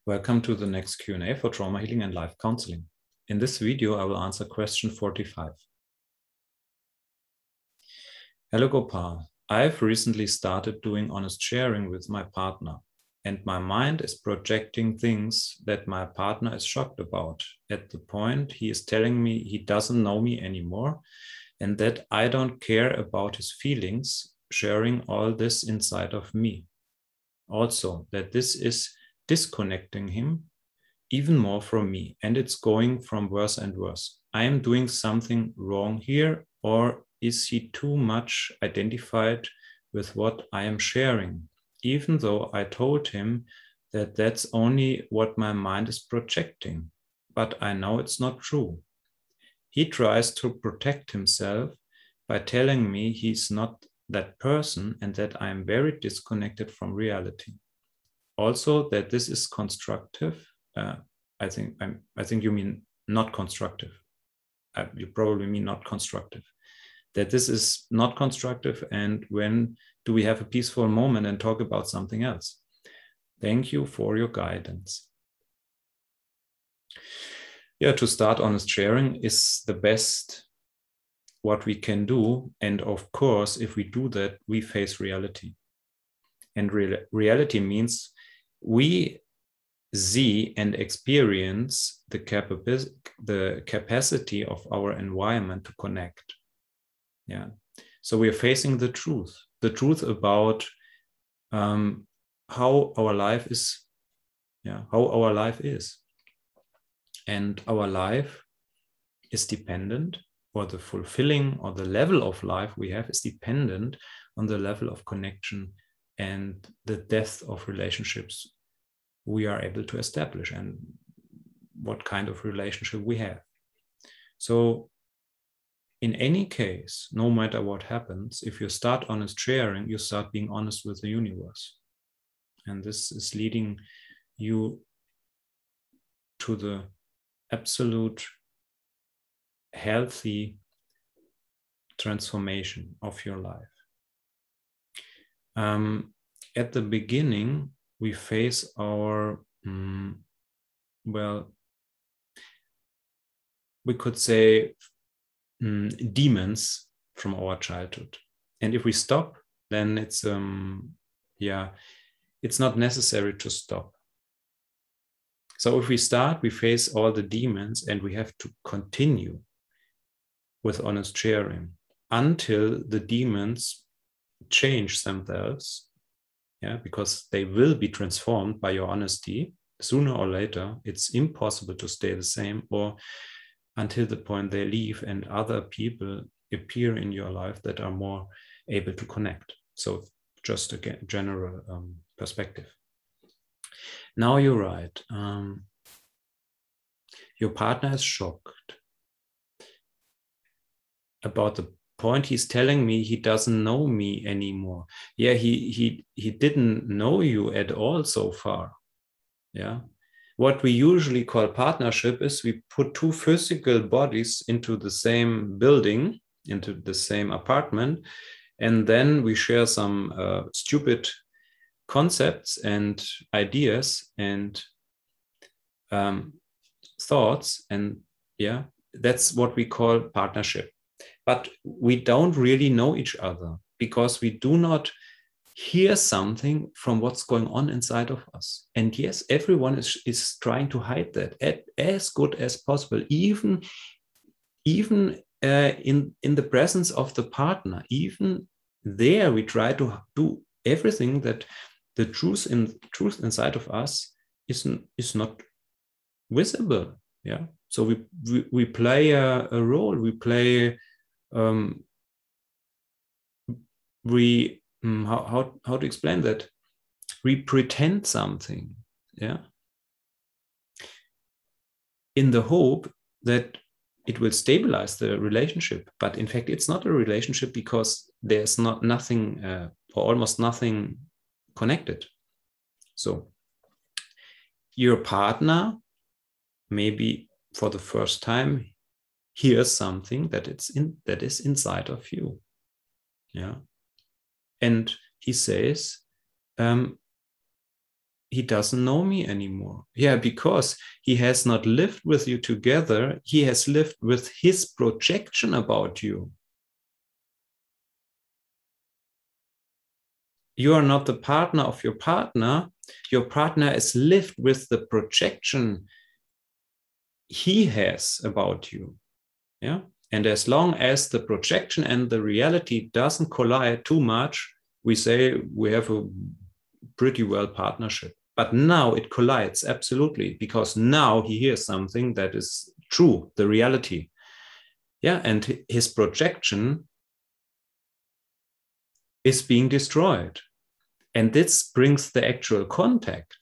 Welcome to the next Q&A for trauma healing and life counseling. In this video, I will answer question 45. Hello Gopal, I've recently started doing honest sharing with my partner, and my mind is projecting things that my partner is shocked about. At the point, he is telling me he doesn't know me anymore and that I don't care about his feelings, sharing all this inside of me. Also, that this is disconnecting him even more from me, and it's going from worse and worse. I am doing something wrong here, or is he too much identified with what I am sharing, even though I told him that that's only what my mind is projecting, but I know it's not true. He tries to protect himself by telling me he's not that person and that I am very disconnected from reality. Also, that this is constructive. I think you mean not constructive. You probably mean not constructive. That this is not constructive, and when do we have a peaceful moment and talk about something else? Thank you for your guidance. Yeah, to start honest sharing is the best what we can do. And of course, if we do that, we face reality. And reality means we see and experience the capacity of our environment to connect. Yeah. So we are facing the truth about how our life is. Yeah, how our life is. And our life is dependent, or the fulfilling or the level of life we have is dependent on the level of connection and the depth of relationships we are able to establish and what kind of relationship we have. So in any case, no matter what happens, if you start honest sharing, you start being honest with the universe. And this is leading you to the absolute healthy transformation of your life. At the beginning, we face our, we could say demons from our childhood. And if we stop, then it's not necessary to stop. So if we start, we face all the demons and we have to continue with honest sharing until the demons change themselves. Yeah, because they will be transformed by your honesty. Sooner or later, it's impossible to stay the same, or until the point they leave and other people appear in your life that are more able to connect. So just a general perspective. Now you're right. Your partner is shocked about the point. He's telling me he doesn't know me anymore. Yeah, he didn't know you at all so far. Yeah. What we usually call partnership is we put two physical bodies into the same building, into the same apartment, and then we share some stupid concepts and ideas and thoughts, and yeah, that's what we call partnership. But we don't really know each other because we do not hear something from what's going on inside of us. And yes, everyone is trying to hide that as good as possible, even in the presence of the partner. Even there, we try to do everything that the truth inside of us is not visible. Yeah. So we play a role. We play. How to explain that? We pretend something, yeah, in the hope that it will stabilize the relationship. But in fact, it's not a relationship because there's nothing or almost nothing connected. So your partner maybe for the first time hears something that is inside of you. Yeah. And he says, he doesn't know me anymore. Yeah, because he has not lived with you together. He has lived with his projection about you. You are not the partner of your partner. Your partner has lived with the projection he has about you. Yeah. And as long as the projection and the reality doesn't collide too much, we say we have a pretty well partnership. But now it collides, absolutely, because now he hears something that is true, the reality. Yeah, and his projection is being destroyed. And this brings the actual contact.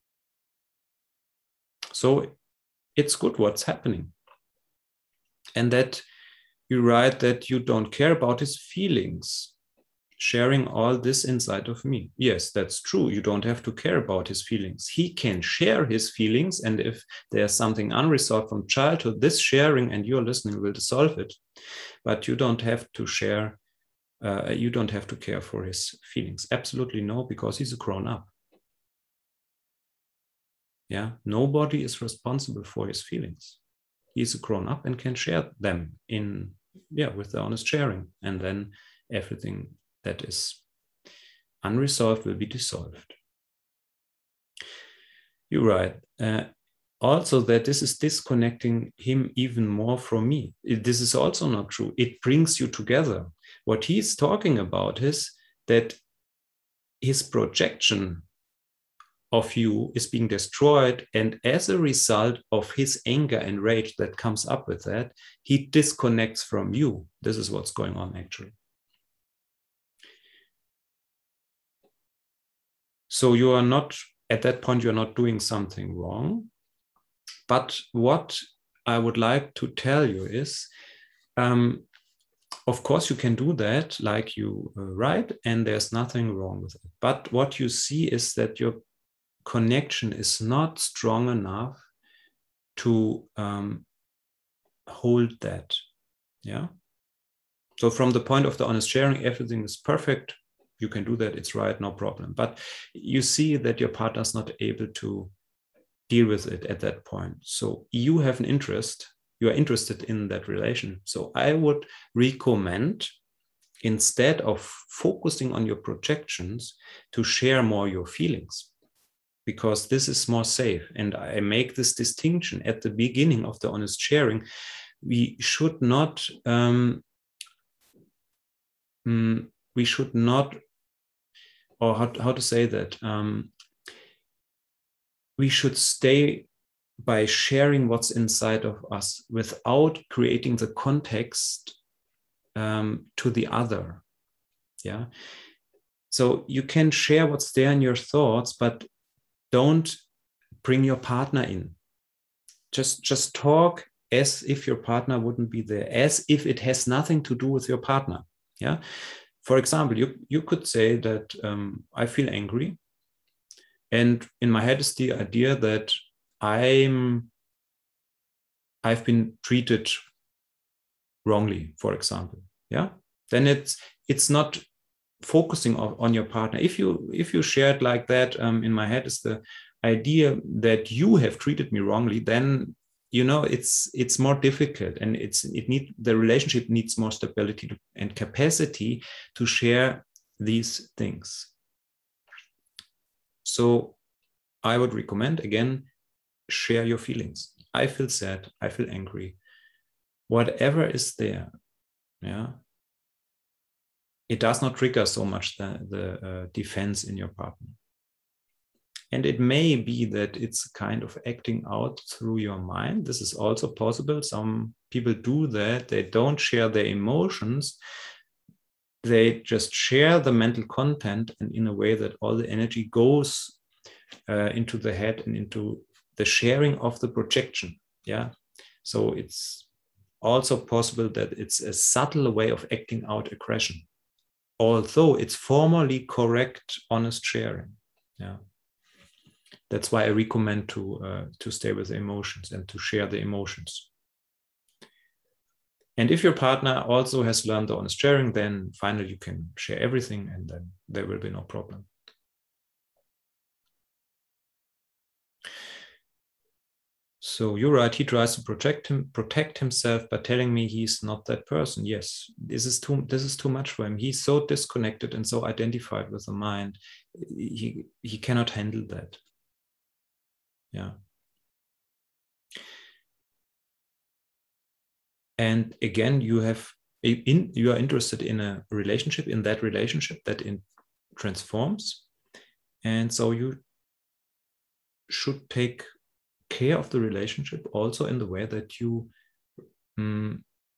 So it's good what's happening. And that you write that you don't care about his feelings. Sharing all this inside of me. Yes, that's true. You don't have to care about his feelings. He can share his feelings. And if there's something unresolved from childhood, this sharing and your listening will dissolve it. But you don't have to share, you don't have to care for his feelings. Absolutely no, because he's a grown up. Yeah, nobody is responsible for his feelings. He's a grown up and can share them with the honest sharing. And then everything that is unresolved will be dissolved. You're right. Also, that this is disconnecting him even more from me. This is also not true. It brings you together. What he's talking about is that his projection of you is being destroyed. And as a result of his anger and rage that comes up with that, he disconnects from you. This is what's going on, actually. So you are not, at that point, you're not doing something wrong. But what I would like to tell you is, of course, you can do that like you write, and there's nothing wrong with it. But what you see is that your connection is not strong enough to hold that. Yeah. So from the point of the honest sharing, everything is perfect. You can do that. It's right. No problem. But you see that your partner is not able to deal with it at that point. So you have an interest. You are interested in that relation. So I would recommend, instead of focusing on your projections, to share more your feelings, because this is more safe. And I make this distinction at the beginning of the honest sharing. We should not or how to say that, we should stay by sharing what's inside of us without creating the context to the other. Yeah. So you can share what's there in your thoughts, but don't bring your partner in. Just talk as if your partner wouldn't be there, as if it has nothing to do with your partner. Yeah. For example, you could say that I feel angry. And in my head is the idea that I've been treated wrongly, for example. Yeah. Then it's not focusing on your partner. If you share it like that, in my head is the idea that you have treated me wrongly, then it's more difficult, and the relationship needs more stability and capacity to share these things. So I would recommend, again, share your feelings. I feel sad, I feel angry, whatever is there. Yeah, it does not trigger so much the defense in your partner. And it may be that it's kind of acting out through your mind. This is also possible. Some people do that. They don't share their emotions. They just share the mental content, and in a way that all the energy goes into the head and into the sharing of the projection. Yeah. So it's also possible that it's a subtle way of acting out aggression, although it's formally correct, honest sharing. Yeah. That's why I recommend to stay with the emotions and to share the emotions. And if your partner also has learned the honest sharing, then finally you can share everything, and then there will be no problem. So you're right, he tries to protect himself by telling me he's not that person. Yes, this is too much for him. He's so disconnected and so identified with the mind. He cannot handle that. Yeah. And again, you are interested in a relationship, in that relationship that transforms. And so you should take care of the relationship also in the way that you do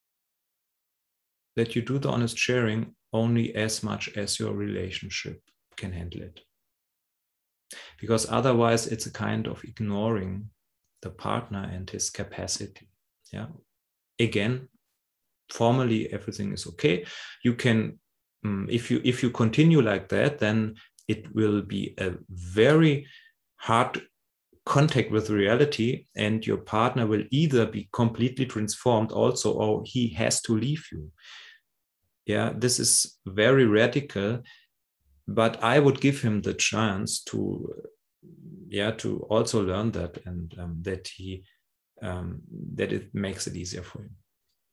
the honest sharing only as much as your relationship can handle it. Because otherwise it's a kind of ignoring the partner and his capacity. Yeah. Again, formally everything is okay. You can, if you continue like that, then it will be a very hard contact with reality, and your partner will either be completely transformed also, or he has to leave you. Yeah, this is very radical, but I would give him the chance to also learn that, and that it makes it easier for him.